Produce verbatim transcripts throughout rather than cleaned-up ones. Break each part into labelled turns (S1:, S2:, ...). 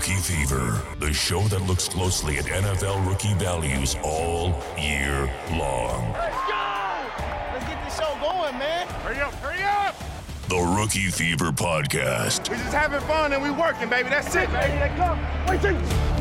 S1: Rookie Fever, the show that looks closely at N F L rookie values all year long.
S2: Let's go! Let's get this show going, man.
S3: Hurry up, hurry up!
S1: The Rookie Fever Podcast.
S3: We're just having fun and we working, baby. That's it, baby.
S2: Let's go. Wait,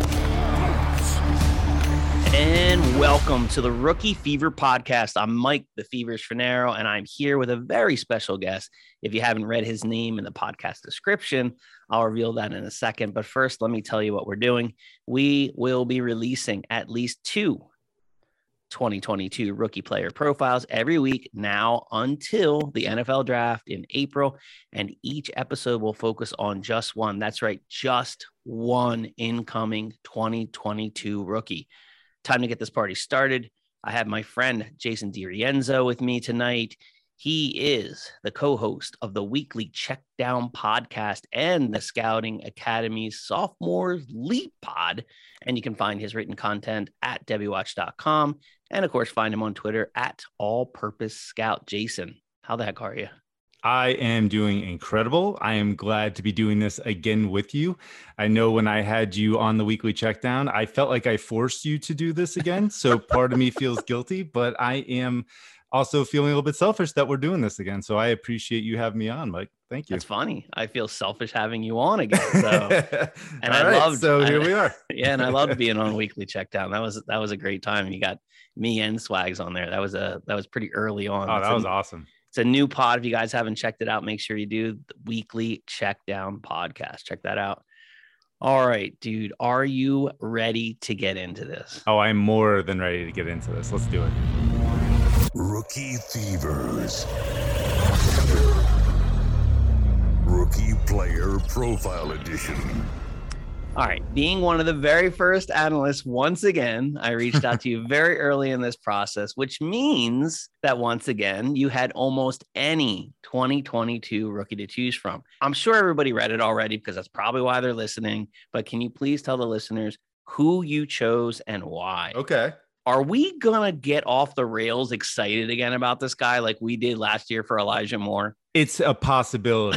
S4: And welcome to the Rookie Fever Podcast. I'm Mike, the Fevers Fanaro, and I'm here with a very special guest. If you haven't read his name in the podcast description, I'll reveal that in a second. But first, let me tell you what we're doing. We will be releasing at least two twenty twenty-two rookie player profiles every week now until the N F L draft in April. And each episode will focus on just one. That's right, just one incoming twenty twenty-two rookie. Time to get this party started. I have my friend Jason DiRienzo with me tonight. He is the co-host of the weekly Check Down podcast and the Scouting Academy's Sophomore Leap Pod. And you can find his written content at debbie watch dot com. And of course, find him on Twitter at All Purpose Scout. Jason, how the heck are you?
S5: I am doing incredible. I am glad to be doing this again with you. I know when I had you on the weekly checkdown, I felt like I forced you to do this again. So part of me feels guilty, but I am also feeling a little bit selfish that we're doing this again. So I appreciate you having me on, Mike. Thank you.
S4: That's funny. I feel selfish having you on again. So, and I
S5: right,
S4: loved.
S5: So here
S4: I,
S5: we are.
S4: Yeah, and I loved being on weekly checkdown. That was that was a great time. You got me and Swags on there. That was a that was pretty early on.
S5: Oh,
S4: That's
S5: that was
S4: a,
S5: awesome.
S4: It's a new pod. If you guys haven't checked it out, make sure you do the weekly check down podcast. Check that out. All right, dude. Are you ready to get into this?
S5: Oh, I'm more than ready to get into this. Let's do it.
S1: Rookie Fevers. Rookie Player Profile Edition.
S4: All right. Being one of the very first analysts, once again, I reached out to you very early in this process, which means that once again, you had almost any twenty twenty-two rookie to choose from. I'm sure everybody read it already because that's probably why they're listening. But can you please tell the listeners who you chose and why?
S5: Okay.
S4: Are we going to get off the rails excited again about this guy like we did last year for Elijah Moore?
S5: It's a possibility.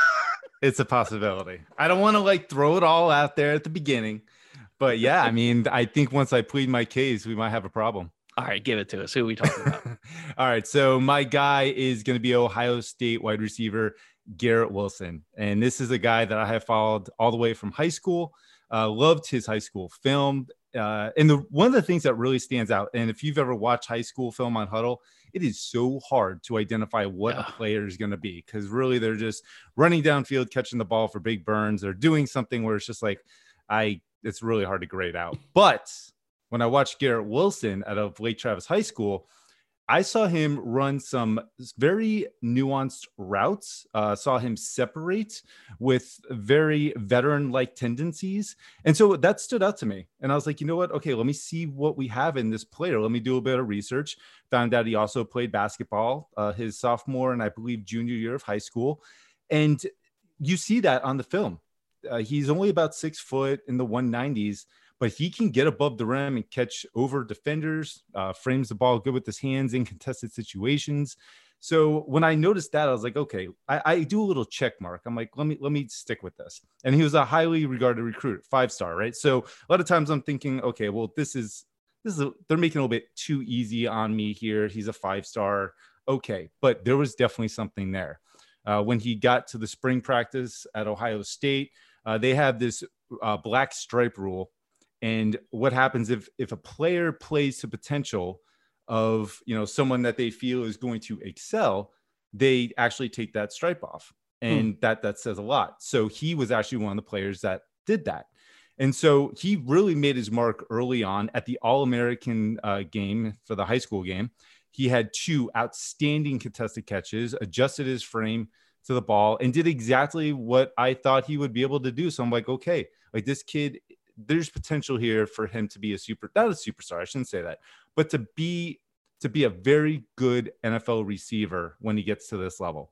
S5: It's a possibility. I don't want to like throw it all out there at the beginning, but yeah, I mean, I think once I plead my case, we might have a problem.
S4: All right, give it to us. Who are we talking about?
S5: All right, so my guy is going to be Ohio State wide receiver Garrett Wilson, and this is a guy that I have followed all the way from high school. Uh, loved his high school film, uh, and the one of the things that really stands out, and if you've ever watched high school film on Huddle, it is so hard to identify what yeah. a player is going to be because really they're just running downfield, catching the ball for big burns. They're doing something where it's just like, I, it's really hard to grade out. But when I watched Garrett Wilson out of Lake Travis High School, I saw him run some very nuanced routes, uh, saw him separate with very veteran-like tendencies. And so that stood out to me. And I was like, you know what? Okay, let me see what we have in this player. Let me do a bit of research. Found out he also played basketball uh, his sophomore and I believe junior year of high school. And you see that on the film. Uh, he's only about six foot in the one nineties. But he can get above the rim and catch over defenders, uh, frames the ball good with his hands in contested situations. So when I noticed that, I was like, okay, I, I do a little check mark. I'm like, let me let me stick with this. And he was a highly regarded recruit, five star, right? So a lot of times I'm thinking, okay, well, this is this is a, they're making it a little bit too easy on me here. He's a five star, okay, but there was definitely something there. Uh, when he got to the spring practice at Ohio State, uh, they have this uh, black stripe rule. And what happens if if a player plays to potential of, you know, someone that they feel is going to excel, they actually take that stripe off. And hmm. that that says a lot. So he was actually one of the players that did that. And so he really made his mark early on at the All-American uh, game for the high school game. He had two outstanding contested catches, adjusted his frame to the ball, and did exactly what I thought he would be able to do. So I'm like, okay, like this kid, there's potential here for him to be a super, not a superstar, I shouldn't say that, but to be, to be a very good N F L receiver when he gets to this level.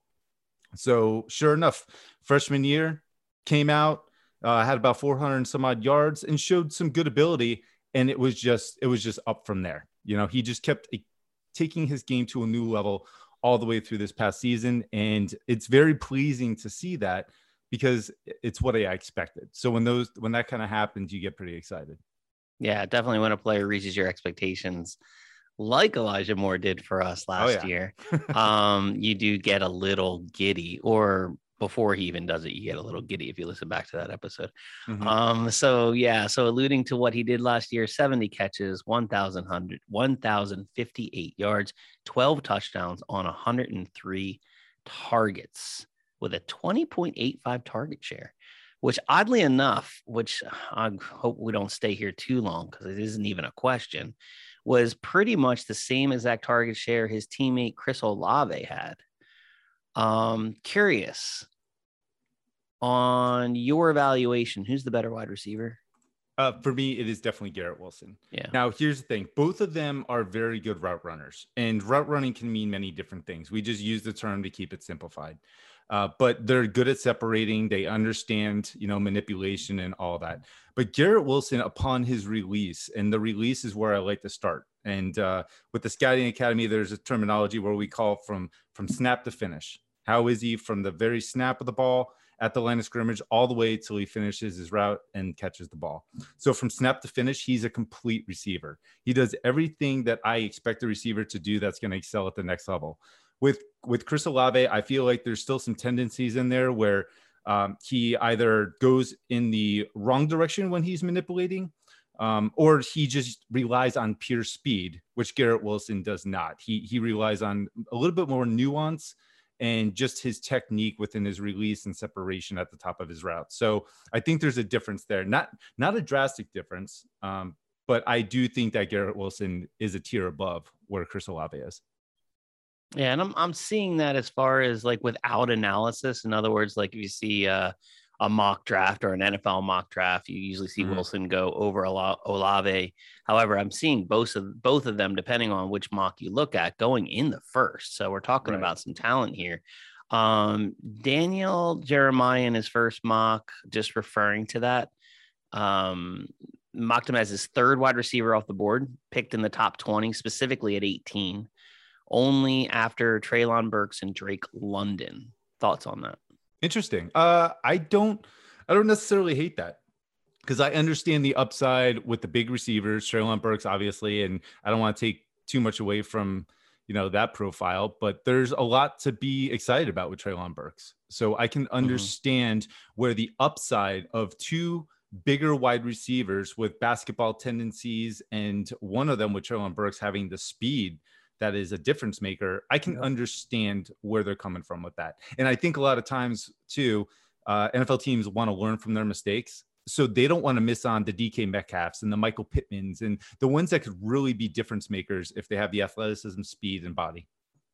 S5: So sure enough, freshman year came out, uh, had about four hundred and some odd yards and showed some good ability. And it was just, it was just up from there. You know, he just kept a, taking his game to a new level all the way through this past season. And it's very pleasing to see that because it's what I expected. So when those when that kind of happens, you get pretty excited.
S4: Yeah, definitely when a player reaches your expectations, like Elijah Moore did for us last
S5: oh, yeah.
S4: year, um, you do get a little giddy, or before he even does it, you get a little giddy if you listen back to that episode. Mm-hmm. Um, so yeah, so alluding to what he did last year, seventy catches, one thousand fifty-eight yards, twelve touchdowns on one hundred three targets with a twenty point eight five target share, which oddly enough, which I hope we don't stay here too long because it isn't even a question, was pretty much the same exact target share his teammate Chris Olave had. Um, curious on your evaluation, who's the better wide receiver?
S5: Uh, for me, it is definitely Garrett Wilson.
S4: Yeah.
S5: Now, here's the thing. Both of them are very good route runners, and route running can mean many different things. We just use the term to keep it simplified. Uh, but they're good at separating. They understand, you know, manipulation and all that. But Garrett Wilson, upon his release, and the release is where I like to start. And uh, with the Scouting Academy, there's a terminology where we call from from snap to finish. How is he from the very snap of the ball at the line of scrimmage all the way till he finishes his route and catches the ball? So from snap to finish, he's a complete receiver. He does everything that I expect a receiver to do that's going to excel at the next level. With with Chris Olave, I feel like there's still some tendencies in there where um, he either goes in the wrong direction when he's manipulating, um, or he just relies on pure speed, which Garrett Wilson does not. He he relies on a little bit more nuance and just his technique within his release and separation at the top of his route. So I think there's a difference there. Not not a drastic difference, um, but I do think that Garrett Wilson is a tier above where Chris Olave is.
S4: Yeah, and I'm I'm seeing that as far as like without analysis. In other words, like if you see uh, a mock draft or an N F L mock draft, you usually see mm-hmm. Wilson go over Olave. However, I'm seeing both of both of them, depending on which mock you look at, going in the first. So we're talking right. about some talent here. Um, Daniel Jeremiah in his first mock, just referring to that, um, mocked him as his third wide receiver off the board, picked in the top twenty, specifically at eighteen. Only after Treylon Burks and Drake London. Thoughts on that?
S5: Interesting. Uh, I don't, I don't necessarily hate that because I understand the upside with the big receivers, Treylon Burks, obviously, and I don't want to take too much away from, you know, that profile, but there's a lot to be excited about with Treylon Burks. So I can understand mm-hmm. where the upside of two bigger wide receivers with basketball tendencies and one of them with Treylon Burks having the speed that is a difference maker. I can yeah. understand where they're coming from with that. And I think a lot of times too, uh, N F L teams want to learn from their mistakes. So they don't want to miss on the D K Metcalfs and the Michael Pittmans and the ones that could really be difference makers if they have the athleticism, speed, and body.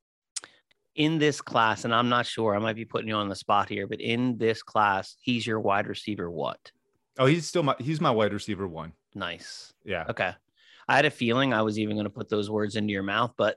S4: In this class, and I'm not sure, I might be putting you on the spot here, but in this class, he's your wide receiver what?
S5: Oh, he's still my, he's my wide receiver one.
S4: Nice.
S5: Yeah.
S4: Okay. I had a feeling I was even going to put those words into your mouth, but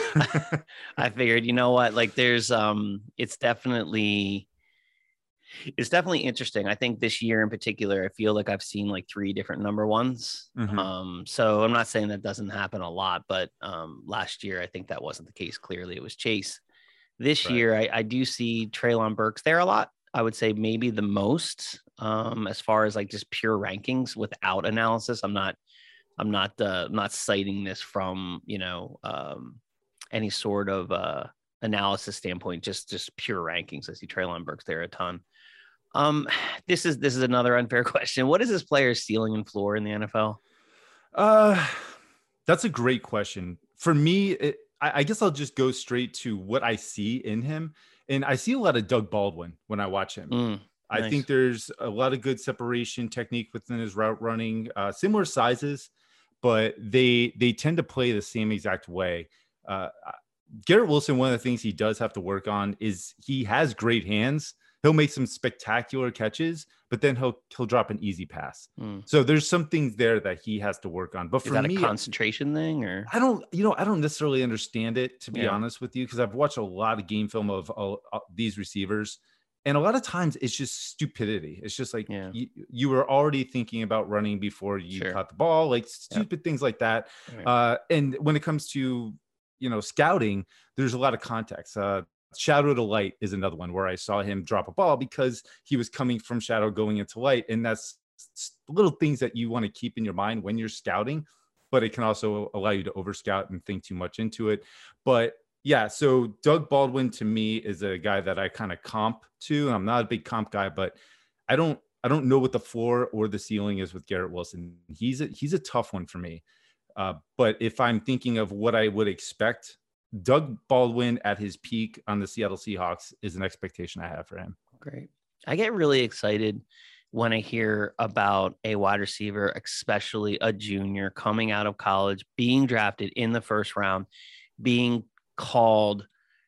S4: I figured, you know what, like there's, um, it's definitely, it's definitely interesting. I think this year in particular, I feel like I've seen like three different number ones. Mm-hmm. Um, so I'm not saying that doesn't happen a lot, but um, last year, I think that wasn't the case. Clearly it was Chase. This right. year, I, I do see Treylon Burks there a lot. I would say maybe the most um, as far as like just pure rankings without analysis. I'm not, I'm not, uh, not citing this from, you know, um, any sort of uh, analysis standpoint, just, just pure rankings. I see Treylon Burks there a ton. Um, this is, this is another unfair question. What is this player's ceiling and floor in the N F L?
S5: Uh, that's a great question. For me, it, I, I guess I'll just go straight to what I see in him. And I see a lot of Doug Baldwin when I watch him. Mm, I nice. think there's a lot of good separation technique within his route running, uh, similar sizes, but they they tend to play the same exact way. Uh, Garrett Wilson, one of the things he does have to work on is he has great hands. He'll make some spectacular catches, but then he'll he'll drop an easy pass. Mm. So there's some things there that he has to work on. But for
S4: is that
S5: me,
S4: a concentration thing, or
S5: I don't, you know, I don't necessarily understand it, to be
S4: yeah.
S5: honest with you, because I've watched a lot of game film of uh, uh, these receivers, and a lot of times it's just stupidity. It's just like
S4: yeah.
S5: you, you were already thinking about running before you sure. caught the ball, like stupid yep. things like that. Right. Uh, and when it comes to, you know, scouting, there's a lot of context. Uh, shadow to light is another one where I saw him drop a ball because he was coming from shadow going into light. And that's little things that you want to keep in your mind when you're scouting, but it can also allow you to over scout and think too much into it. But yeah, so Doug Baldwin to me is a guy that I kind of comp to. I'm not a big comp guy, but I don't, I don't know what the floor or the ceiling is with Garrett Wilson. He's a, he's a tough one for me. Uh, but if I'm thinking of what I would expect, Doug Baldwin at his peak on the Seattle Seahawks is an expectation I have for him.
S4: Great. I get really excited when I hear about a wide receiver, especially a junior coming out of college, being drafted in the first round, being called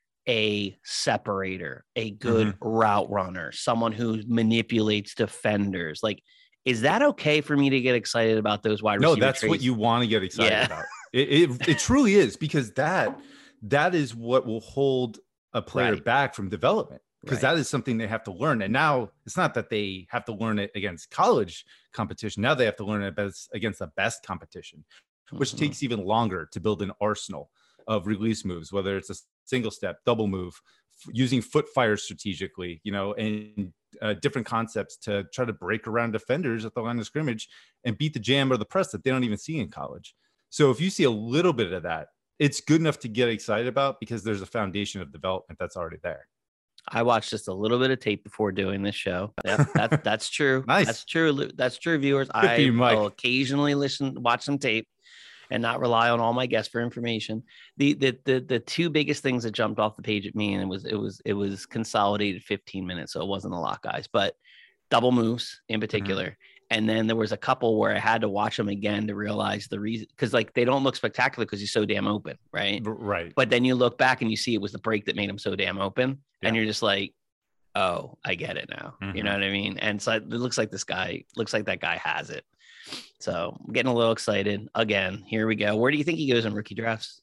S4: a separator, a good mm-hmm. route runner, someone who manipulates defenders. Like, is that okay for me to get excited about those wide receivers?
S5: No, that's
S4: traits?
S5: What you want to get excited
S4: yeah.
S5: about. It, it it truly is, because that that is what will hold a player
S4: right.
S5: back from development. Because right. that is something they have to learn. And now it's not that they have to learn it against college competition. Now they have to learn it against the best competition, which mm-hmm. takes even longer to build an arsenal of release moves, whether it's a single step, double move, f- using foot fire strategically, you know, and uh, different concepts to try to break around defenders at the line of scrimmage and beat the jam or the press that they don't even see in college. So if you see a little bit of that, it's good enough to get excited about, because there's a foundation of development that's already there.
S4: I watched just a little bit of tape before doing this show. Yeah, that, that's true.
S5: Nice.
S4: That's true. That's true, viewers.
S5: Good
S4: I
S5: you,
S4: will occasionally listen, watch some tape and not rely on all my guests for information. The, the, the, the two biggest things that jumped off the page at me, and it was, it was, it was consolidated fifteen minutes. So it wasn't a lot, guys, but double moves in particular. Mm-hmm. And then there was a couple where I had to watch them again to realize the reason, because like they don't look spectacular because he's so damn open, right?
S5: Right.
S4: But then you look back and you see it was the break that made him so damn open, yeah. and you're just like, oh, I get it now. Mm-hmm. You know what I mean? And so it looks like this guy looks like that guy has it. So I'm getting a little excited again. Here we go. Where do you think he goes in rookie drafts?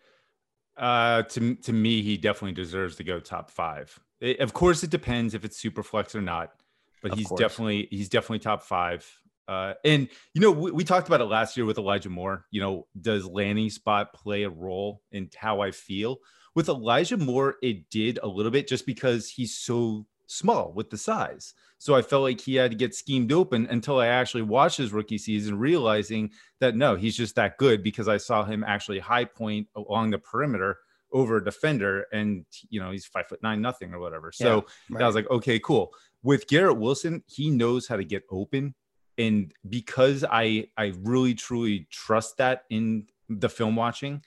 S5: Uh, to to me, he definitely deserves to go top five. It, of course, it depends if it's super flex or not. But of he's course. definitely he's definitely top five. Uh, and, you know, we, we talked about it last year with Elijah Moore. You know, does landing spot play a role in how I feel? With Elijah Moore, it did a little bit, just because he's so small with the size. So I felt like he had to get schemed open until I actually watched his rookie season, realizing that, no, he's just that good, because I saw him actually high point along the perimeter over a defender. And, you know, he's five foot nine, nothing or whatever. So yeah, right. I was like, okay, cool. With Garrett Wilson, he knows how to get open. And because I I really, truly trust that in the film watching,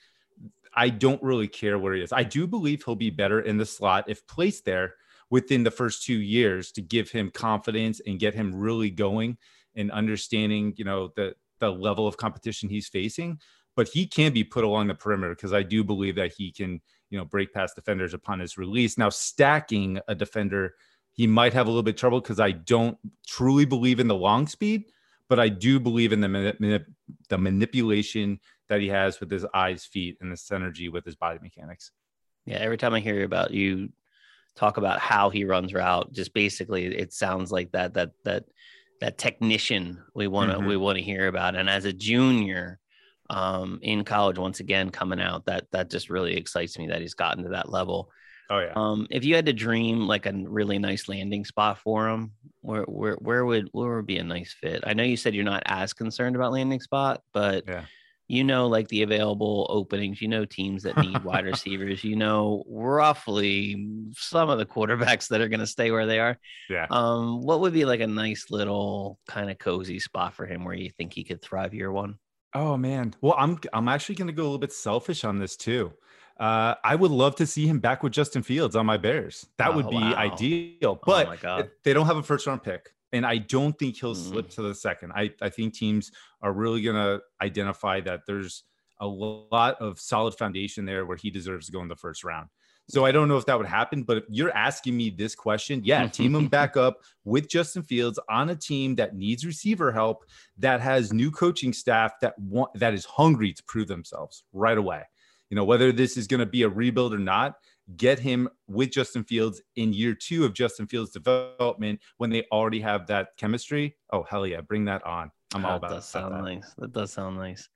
S5: I don't really care where he is. I do believe he'll be better in the slot if placed there within the first two years to give him confidence and get him really going and understanding, you know, the, the level of competition he's facing. But he can be put along the perimeter, because I do believe that he can, you know, break past defenders upon his release. Now, stacking a defender, he might have a little bit of trouble, because I don't truly believe in the long speed, but I do believe in the manip- the manipulation that he has with his eyes, feet, and the synergy with his body mechanics.
S4: Yeah, every time I hear about you talk about how he runs route, just basically it sounds like that that that that technician we want to mm-hmm. we want to hear about. And as a junior um, in college, once again coming out, that that just really excites me that he's gotten to that level.
S5: Oh yeah.
S4: Um, if you had to dream like a really nice landing spot for him, where where where would where would be a nice fit? I know you said you're not as concerned about landing spot, but
S5: yeah.
S4: you know, like the available openings, you know, teams that need wide receivers, you know, roughly some of the quarterbacks that are going to stay where they are.
S5: Yeah.
S4: Um, what would be like a nice little kind of cozy spot for him where you think he could thrive year one?
S5: Oh man. Well, I'm I'm actually going to go a little bit selfish on this too. Uh, I would love to see him back with Justin Fields on my Bears. That oh, would be wow. ideal, but
S4: oh, my God.
S5: They don't have a first round pick. And I don't think he'll
S4: mm.
S5: slip to the second. I, I think teams are really going to identify that there's a lot of solid foundation there where he deserves to go in the first round. So I don't know if that would happen, but if you're asking me this question, yeah, team him back up with Justin Fields on a team that needs receiver help, that has new coaching staff that want, that is hungry to prove themselves right away. You know, whether this is going to be a rebuild or not, get him with Justin Fields in year two of Justin Fields development when they already have that chemistry. Oh, hell yeah. Bring that on. I'm
S4: that
S5: all about
S4: does sound
S5: that.
S4: nice. That does sound nice.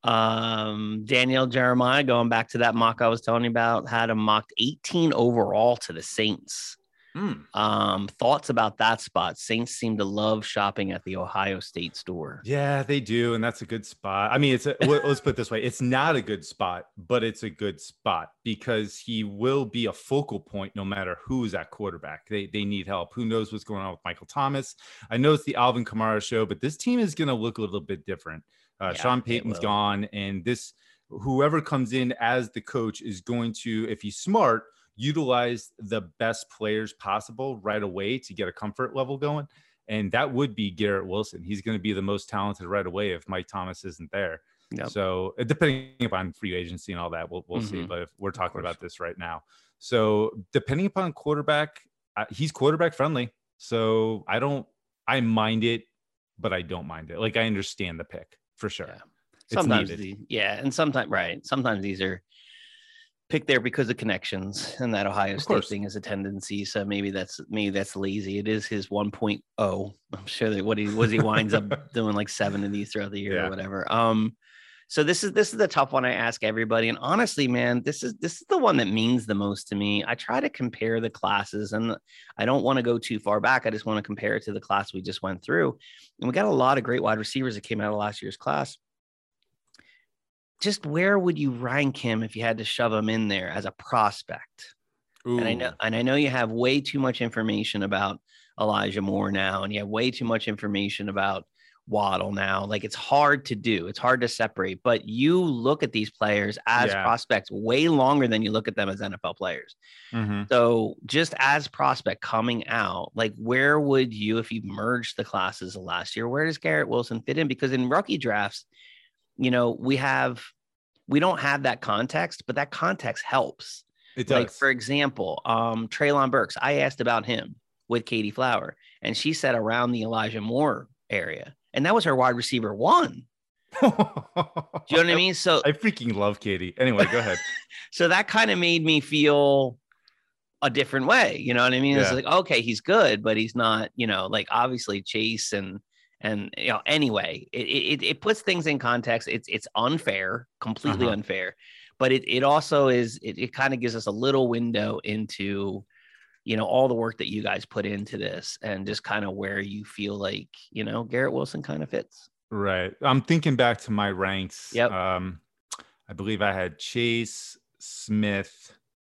S4: Um, Daniel Jeremiah, going back to that mock I was telling you about, had him mocked eighteen overall to the Saints.
S5: Mm.
S4: Um, thoughts about that spot? Saints seem to love shopping at the Ohio State store.
S5: Yeah, they do, and that's a good spot. I mean, it's a, let's put it this way: it's not a good spot, but it's a good spot because he will be a focal point no matter who's at quarterback. They they need help. Who knows what's going on with Michael Thomas? I know it's the Alvin Kamara show, but this team is going to look a little bit different. Uh,
S4: Yeah,
S5: Sean
S4: it
S5: Payton's
S4: will.
S5: gone, and this whoever comes in as the coach is going to, if he's smart, utilize the best players possible right away to get a comfort level going. And that would be Garrett Wilson. He's going to be the most talented right away if Mike Thomas isn't there.
S4: Yep.
S5: So uh, depending upon free agency and all that, we'll, we'll see.
S4: Mhm.
S5: But if we're talking
S4: course.
S5: about this right now. So depending upon quarterback, uh, he's quarterback friendly. So I don't, I mind it, but I don't mind it. Like I understand the pick for sure.
S4: Yeah.
S5: It's
S4: Sometimes,
S5: needed.
S4: the, yeah, and sometimes, right. Sometimes these are picked there because of connections, and that Ohio
S5: Of
S4: State
S5: course.
S4: thing is a tendency. So maybe that's maybe that's lazy. It is his one point oh. I'm sure that what he was he winds up doing like seven of these throughout the year
S5: Yeah.
S4: or whatever. Um, so this is this is the tough one I ask everybody, and honestly, man, this is this is the one that means the most to me. I try to compare the classes, and I don't want to go too far back. I just want to compare it to the class we just went through, and we got a lot of great wide receivers that came out of last year's class. Just where would you rank him if you had to shove him in there as a prospect? And I know,
S5: Ooh.
S4: and I know you have way too much information about Elijah Moore now, and you have way too much information about Waddle now. Like it's hard to do. It's hard to separate, but you look at these players as
S5: Yeah.
S4: prospects way longer than you look at them as N F L players.
S5: Mhm.
S4: So just as prospect coming out, like where would you, if you merged the classes of last year, where does Garrett Wilson fit in? Because in rookie drafts, you know, we have, we don't have that context, but that context helps.
S5: It does.
S4: Like, for example, um, Treylon Burks, I asked about him with Katie Flower, and she said around the Elijah Moore area, and that was her wide receiver one. Do you know what I mean? So,
S5: I freaking love Katie. Anyway, go ahead.
S4: so that kind of made me feel a different way. You know what I mean? It's
S5: Yeah.
S4: like, okay, he's good, but he's not, you know, like obviously Chase and, and, you know, anyway, it, it, it puts things in context. It's, it's unfair, completely
S5: Uh-huh.
S4: unfair, but it, it also is, it, it kind of gives us a little window into, you know, all the work that you guys put into this and just kind of where you feel like, you know, Garrett Wilson kind of fits.
S5: Right. I'm thinking back to my ranks.
S4: Yep.
S5: Um, I believe I had Chase, Smith,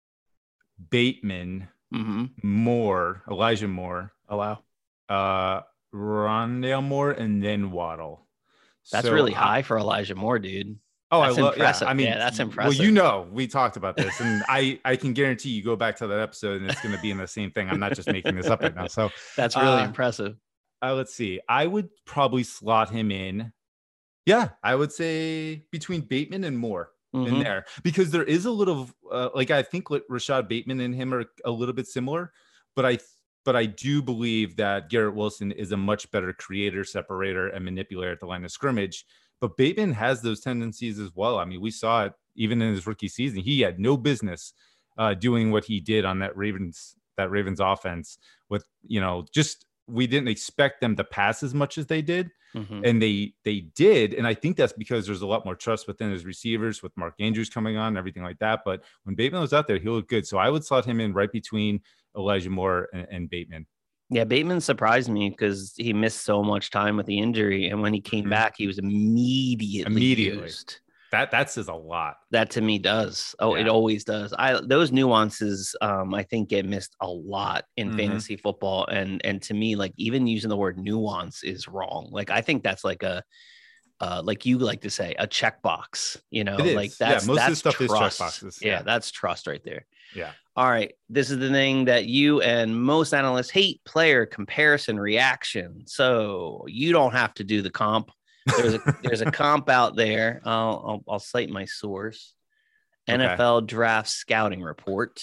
S5: Bateman,
S4: Mm-hmm.
S5: Moore, Elijah Moore,
S4: Oh, wow.
S5: uh, Rondale Moore, and then Waddle.
S4: That's
S5: So
S4: really
S5: I-
S4: hie for Elijah Moore, dude.
S5: Oh,
S4: That's
S5: I love. Yeah,
S4: impressive.
S5: I mean,
S4: Yeah, that's
S5: Well,
S4: impressive.
S5: you know, we talked about this, and I, I can guarantee you go back to that episode, and it's going to be in the same thing. I'm not just making this up right now. So,
S4: That's really
S5: uh,
S4: impressive.
S5: uh, let's see. I would probably slot him in. Yeah, I would say between Bateman and Moore in
S4: Mhm.
S5: there, because there is a little uh, like I think what Rashad Bateman and him are a little bit similar, but I but I do believe that Garrett Wilson is a much better creator, separator, and manipulator at the line of scrimmage. But Bateman has those tendencies as well. I mean, we saw it even in his rookie season. He had no business uh, doing what he did on that Ravens that Ravens offense. With you know, just we didn't expect them to pass as much as they did.
S4: Mhm.
S5: And they they did, and I think that's because there's a lot more trust within his receivers with Mark Andrews coming on and everything like that. But when Bateman was out there, he looked good. So I would slot him in right between Elijah Moore and, and Bateman.
S4: Yeah, Bateman surprised me because he missed so much time with the injury, and when he came
S5: Mhm.
S4: back, he was immediately
S5: Immediately.
S4: used.
S5: That that says a lot.
S4: That to me does. Oh, it
S5: Yeah.
S4: always does. I those nuances, um, I think get missed a lot in
S5: Mhm.
S4: fantasy football, and and to me, like even using the word nuance is wrong. Like I think that's like a, uh, like you like to say, a checkbox. You know,
S5: It is.
S4: like
S5: Yeah,
S4: that's
S5: most of
S4: that's
S5: this stuff is
S4: trust.
S5: checkboxes.
S4: Yeah,
S5: Yeah.
S4: that's trust right there.
S5: Yeah.
S4: All right. This is the thing that you and most analysts hate: player comparison reaction. So you don't have to do the comp. There's a there's a comp out there. I'll, I'll I'll cite my source. N F L Draft Scouting Report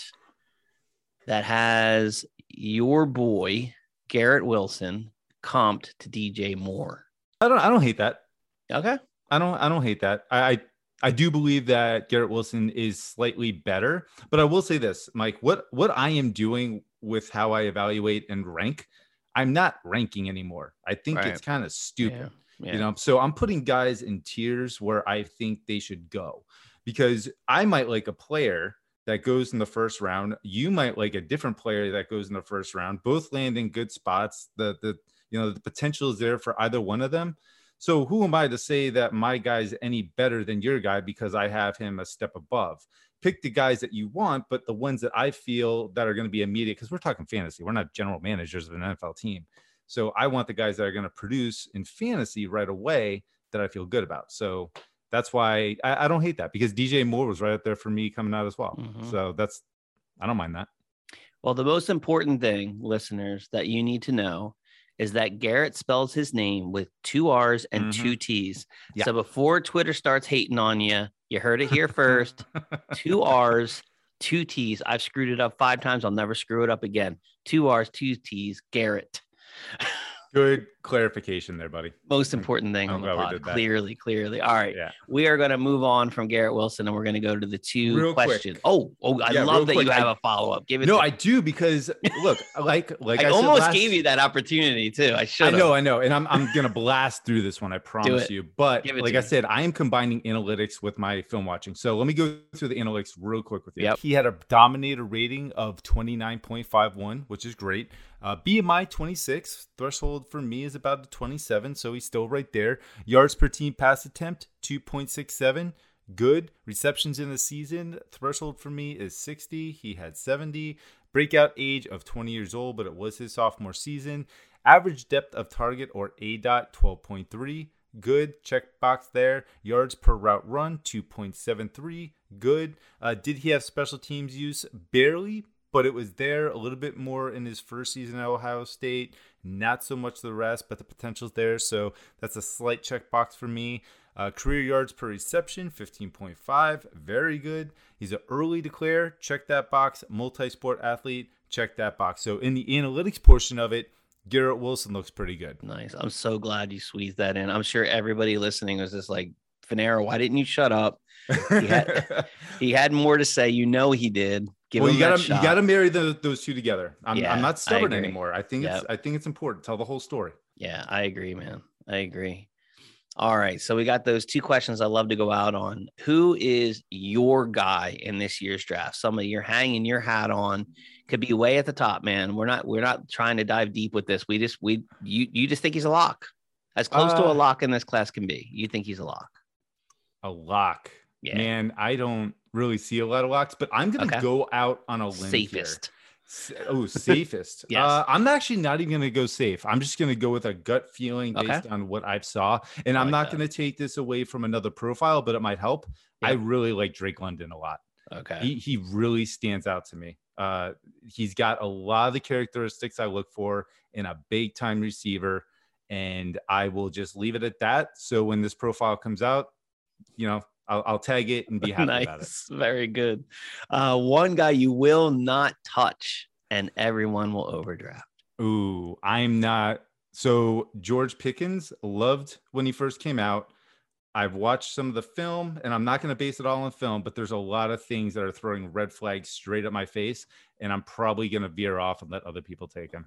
S4: that has your boy Garrett Wilson comped to D J Moore.
S5: I don't I don't hate that.
S4: Okay.
S5: I don't I don't hate that. I, I I do believe that Garrett Wilson is slightly better, but I will say this, Mike, what what I am doing with how I evaluate and rank, I'm not ranking anymore. I think
S4: Right.
S5: it's kind of stupid.
S4: Yeah. Yeah.
S5: You know, so I'm putting guys in tiers where I think they should go, because I might like a player that goes in the first round. You might like a different player that goes in the first round. Both land in good spots. The the you know the potential is there for either one of them. So who am I to say that my guy's any better than your guy because I have him a step above? Pick the guys that you want, but the ones that I feel that are going to be immediate, because we're talking fantasy. We're not general managers of an N F L team. So I want the guys that are going to produce in fantasy right away that I feel good about. So that's why I, I don't hate that, because D J Moore was right up there for me coming out as well. Mm-hmm. So that's, I don't mind that.
S4: Well, the most important thing, listeners, that you need to know is that Garrett spells his name with two R's and mm-hmm. two T's. Yeah. So before Twitter starts hating on you, you heard it here first. Two R's, two T's. I've screwed it up five times. I'll never screw it up again. Two R's, two T's, Garrett.
S5: Good clarification there, buddy.
S4: Most important thing
S5: I'm
S4: on the pod. Clearly, clearly. All right.
S5: Yeah.
S4: We are going to move on from Garrett Wilson, and we're going to go to the two
S5: real
S4: questions.
S5: Quick.
S4: Oh, oh, I yeah, love that quick. you have I, a follow-up. Give it
S5: No,
S4: to
S5: I do, because look, like like
S4: I,
S5: I
S4: almost
S5: last,
S4: gave you that opportunity too. I should.
S5: I know, I know. And I'm I'm going to blast through this one, I promise you. But like I me. said, I am combining analytics with my film watching. So let me go through the analytics real quick with you.
S4: Yep.
S5: He had a Dominator rating of twenty-nine point five one, which is great. Uh, B M I twenty-six, threshold for me is about twenty-seven, so he's still right there. Yards per team pass attempt, two point six seven, good. Receptions in the season, threshold for me is sixty, he had seventy. Breakout age of twenty years old, but it was his sophomore season. Average depth of target, or A D O T, twelve point three, good. Check box there. Yards per route run, two point seven three, good. Uh, did he have special teams use? Barely. But it was there a little bit more in his first season at Ohio State. Not so much the rest, but the potential's there. So that's a slight checkbox for me. Uh, career yards per reception, fifteen point five. Very good. He's an early declare. Check that box. Multi-sport athlete. Check that box. So in the analytics portion of it, Garrett Wilson looks pretty good.
S4: Nice. I'm so glad you squeezed that in. I'm sure everybody listening was just like, Fanaro, why didn't you shut up? He had, he had more to say. You know he did. Give
S5: well,
S4: him
S5: you gotta
S4: shot.
S5: you gotta marry the, those two together. I'm
S4: yeah,
S5: I'm not stubborn
S4: I
S5: anymore. I think
S4: yep.
S5: it's I think it's important. Tell the whole story.
S4: Yeah, I agree, man. I agree. All right, so we got those two questions I love to go out on. Who is your guy in this year's draft? Somebody you're hanging your hat on. Could be way at the top, man. We're not we're not trying to dive deep with this. We just we you you just think he's a lock, as close uh, to a lock in this class can be. You think he's a lock?
S5: A lock. Yeah. Man, I don't really see a lot of locks, but I'm going to okay. go out on a limb
S4: Safest.
S5: Here. Oh, safest.
S4: Yes.
S5: Uh, I'm actually not even going to go safe. I'm just going to go with a gut feeling based okay. on what I've saw. And I I'm like not going to take this away from another profile, but it might help. Yep. I really like Drake London a lot.
S4: Okay.
S5: He, he really stands out to me. Uh, he's got a lot of the characteristics I look for in a big time receiver. And I will just leave it at that. So when this profile comes out, you know, I'll, I'll tag it and be happy
S4: nice.
S5: about it.
S4: Very good. Uh, one guy you will not touch, and everyone will overdraft.
S5: Ooh, I'm not. So George Pickens, loved when he first came out. I've watched some of the film, and I'm not going to base it all on film, but there's a lot of things that are throwing red flags straight at my face, and I'm probably going to veer off and let other people take him.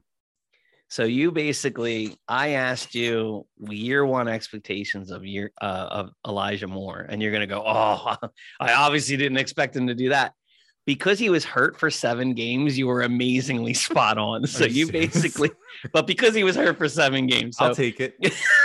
S4: So you basically, I asked you year one expectations of year uh, of Elijah Moore, and you're going to go, oh, I obviously didn't expect him to do that. Because he was hurt for seven games, you were amazingly spot on. So you serious? basically, but because he was hurt for seven games. So,
S5: I'll take it.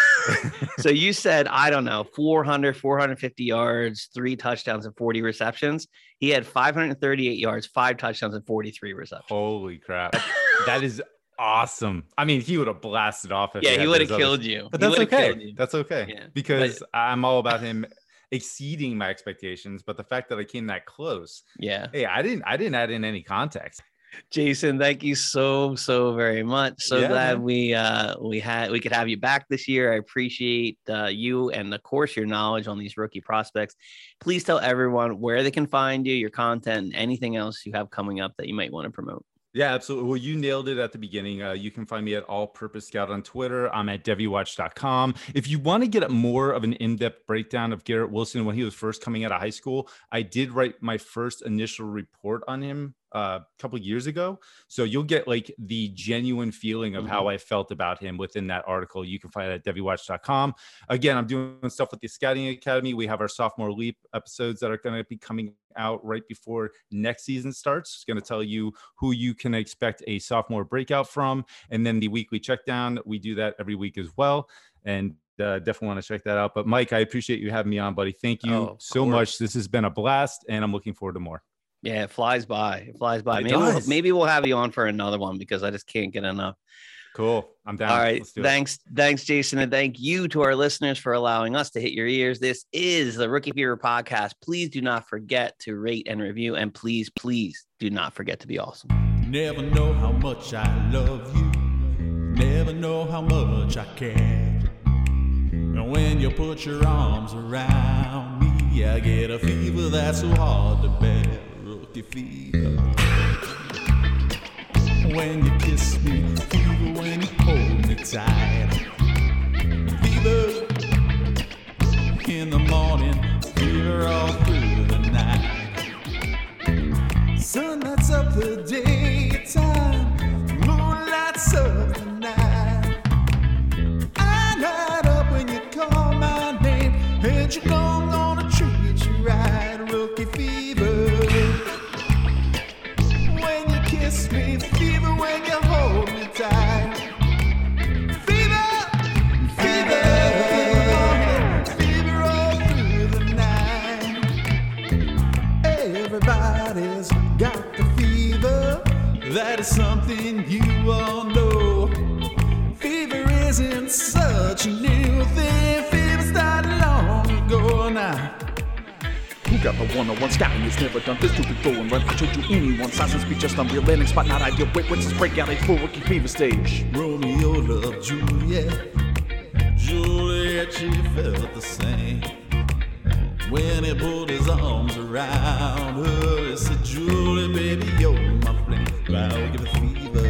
S4: So you said, I don't know, four hundred, four hundred fifty yards, three touchdowns and forty receptions. He had five hundred thirty-eight yards, five touchdowns and forty-three receptions.
S5: Holy crap. That is awesome. I mean, he would have blasted off. If
S4: yeah,
S5: he,
S4: he would have killed you.
S5: But
S4: he
S5: that's okay. That's okay.
S4: Yeah.
S5: Because
S4: but,
S5: I'm all about him exceeding my expectations. But the fact that I came that close.
S4: Yeah.
S5: Hey, I didn't I didn't add in any context.
S4: Jason, thank you so, so very much. So yeah, glad man. we uh we had we could have you back this year. I appreciate uh, you and of course your knowledge on these rookie prospects. Please tell everyone where they can find you, your content, and anything else you have coming up that you might want to promote.
S5: Yeah, absolutely. Well, you nailed it at the beginning. Uh, you can find me at All Purpose Scout on Twitter. I'm at Devy Watch dot com. If you want to get more of an in-depth breakdown of Garrett Wilson when he was first coming out of high school, I did write my first initial report on him uh, a couple of years ago. So you'll get like the genuine feeling of mm-hmm. how I felt about him within that article. You can find it at Devy Watch dot com. Again, I'm doing stuff with the Scouting Academy. We have our sophomore leap episodes that are going to be coming out right before next season starts. It's going to tell you who you can expect a sophomore breakout from. And then the weekly check down, we do that every week as well. And uh, definitely want to check that out. But Mike, I appreciate you having me on, buddy. Thank you oh, so course. much. This has been a blast and I'm looking forward to more.
S4: Yeah, it flies by. It flies by.
S5: It
S4: maybe we'll, maybe we'll have you on for another one because I just can't get enough.
S5: Cool. I'm down.
S4: All right. Thanks. It. Thanks, Jason. And thank you to our listeners for allowing us to hit your ears. This is the Rookie Fever podcast. Please do not forget to rate and review. And please, please do not forget to be awesome.
S6: Never know how much I love you. Never know how much I care. And when you put your arms around me, I get a fever that's so hard to bear. Rookie fever. When you kiss me, fever when you hold me tight. Fever in the morning, fever all through the night. Sun lights up the daytime, moon lights up the night. I light up when you call my name, and you know I'm gonna treat you right. Rookie fever. When you kiss me, fever when you hold me tight. Fever, fever, fever all through the night. Everybody's got the fever. That is something you all know. Fever isn't such a new thing. Fever started long ago now.
S7: Who got the one-on-one scouting has never done this to before and run I told you anyone size and speed just unreal landing spot not ideal wait what's this breakout age full rookie fever stage.
S6: Romeo loved Juliet. Juliet she felt the same when he put his arms around her. He said, Julie baby you're my flame, I'll give it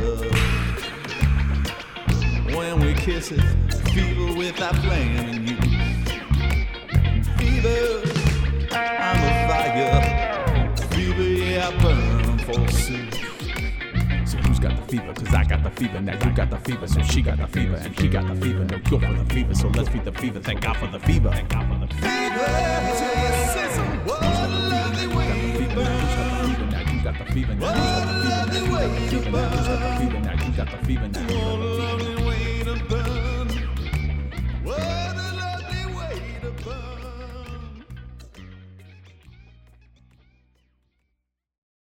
S6: fever. When we kiss it, fever without flaming you. Fever, I'm a fire, fever, yeah, I burn for soup.
S7: So who's got the fever? Cause I got the fever, now you got the fever. So she got the fever, and he got the fever. No cure for the fever, so let's feed the fever. Thank God for the fever. Thank God for the fever.
S6: What a lovely way you burn.
S7: Now you got the fever, now you got the fever. Now you got the fever, now you got the fever. Now you got the fever, now you got the fever.